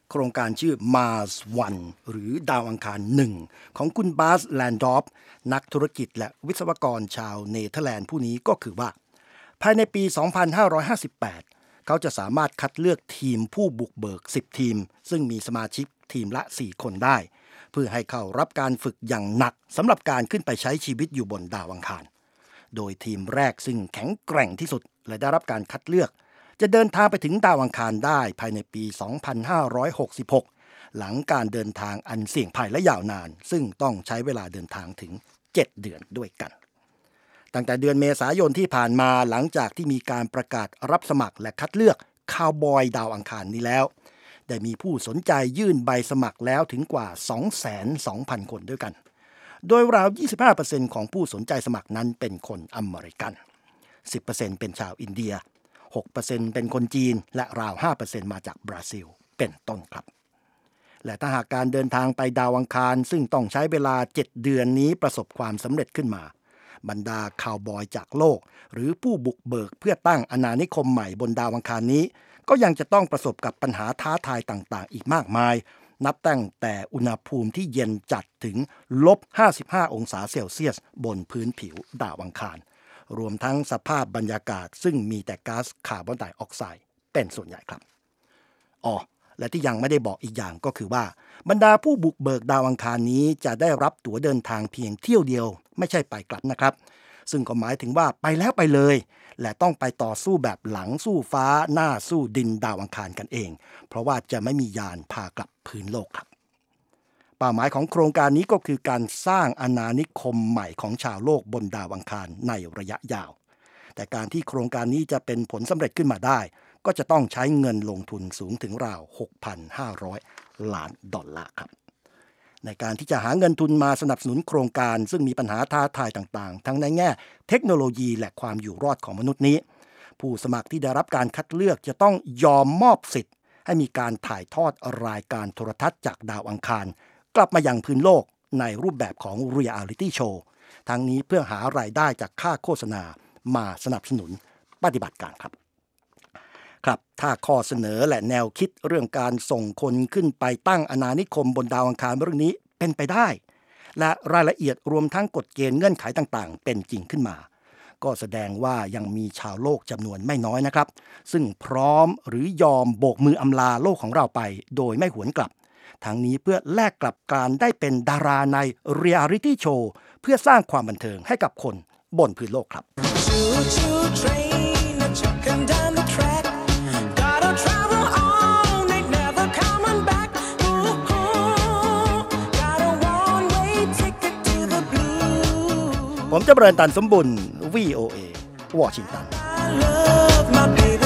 โครงการชื่อ Mars One หรือดาวอังคาร1ของคุณบาสแลนดอร์ฟนักธุรกิจและวิศวกรชาวเนเธอร์แลนด์ผู้นี้ก็คือว่าภายในปี 2558 เขาจะสามารถคัดเลือกทีมผู้บุกเบิก 10 ทีมซึ่งมีสมาชิกทีมละ 4 คนได้เพื่อให้เข้ารับการฝึกอย่างหนักสำหรับการขึ้นไปใช้ชีวิตอยู่บนดาวอังคารโดยทีมแรกซึ่งแข็งแกร่งที่สุดและได้รับการคัดเลือกจะเดินทางไปถึงดาวอังคารได้ภายในปี 2566 หลังการเดินทางอันเสี่ยงภัยและยาวนานซึ่งต้องใช้เวลาเดินทางถึง 7 เดือนด้วยกันตั้งแต่เดือนเมษายนที่ผ่านมาหลังจากที่มีการประกาศรับสมัครและคัดเลือกคาวบอยดาวอังคารนี้แล้วได้มีผู้สนใจยื่นใบสมัครแล้วถึงกว่า 220,000 คนด้วยกันโดยราว 25% ของผู้สนใจสมัครนั้นเป็นคนอเมริกัน 10% เป็นชาวอินเดีย 6% เป็นคนจีนและราว 5% มาจากบราซิลเป็นต้นครับและถ้าหากการเดินทางไปดาวอังคารซึ่งต้องใช้เวลา 7 เดือนนี้ประสบความสำเร็จขึ้นมาบรรดาคาวบอยจากโลกหรือผู้บุกเบิกเพื่อตั้งอาณานิคมใหม่บนดาวอังคารนี้ก็ยังจะต้องประสบกับปัญหาท้าทายต่างๆอีกมากมายนับตั้งแต่อุณหภูมิที่เย็นจัดถึง-55 องศาเซลเซียสบนพื้นผิวดาวอังคารรวมทั้งสภาพบรรยากาศซึ่งมีแต่ก๊าซคาร์บอนไดออกไซด์เป็นส่วนใหญ่ครับและที่ยังไม่ได้บอกอีกอย่างก็คือว่าบรรดาผู้บุกเบิกดาวอังคารนี้จะได้รับตั๋วเดินทางเพียงเที่ยวเดียวไม่ใช่ไปกลับนะครับซึ่งก็หมายถึงว่าไปแล้วไปเลยและต้องไปต่อสู้แบบหลังสู้ฟ้าหน้าสู้ดินดาวอังคารกันเองเพราะว่าจะไม่มียานพากลับพื้นโลกครับเป้าหมายของโครงการนี้ก็คือการสร้างอาณานิคมใหม่ของชาวโลกบนดาวอังคารในระยะยาวแต่การที่โครงการนี้จะเป็นผลสำเร็จขึ้นมาได้ก็จะต้องใช้เงินลงทุนสูงถึงราว $6,500 ล้านครับในการที่จะหาเงินทุนมาสนับสนุนโครงการซึ่งมีปัญหาท้าทายต่างๆทั้งในแง่เทคโนโลยีและความอยู่รอดของมนุษย์นี้ผู้สมัครที่ได้รับการคัดเลือกจะต้องยอมมอบสิทธิ์ให้มีการถ่ายทอดรายการโทรทัศน์จากดาวอังคารกลับมายังพื้นโลกในรูปแบบของ Reality Show ทั้งนี้เพื่อหารายได้จากค่าโฆษณามาสนับสนุนปฏิบัติการครับถ้าข้อเสนอและแนวคิดเรื่องการส่งคนขึ้นไปตั้งอาณานิคมบนดาวอังคารเรื่องนี้เป็นไปได้และรายละเอียดรวมทั้งกฎเกณฑ์เงื่อนไขต่างๆเป็นจริงขึ้นมาก็แสดงว่ายังมีชาวโลกจำนวนไม่น้อยนะครับซึ่งพร้อมหรือยอมโบกมืออำลาโลกของเราไปโดยไม่หวนกลับทั้งนี้เพื่อแลกกลับการได้เป็นดาราใน Reality Show เพื่อสร้างความบันเทิงให้กับคนบนพื้นโลกครับผมจะเจริญตันสมบุญ VOA วอชิงตัน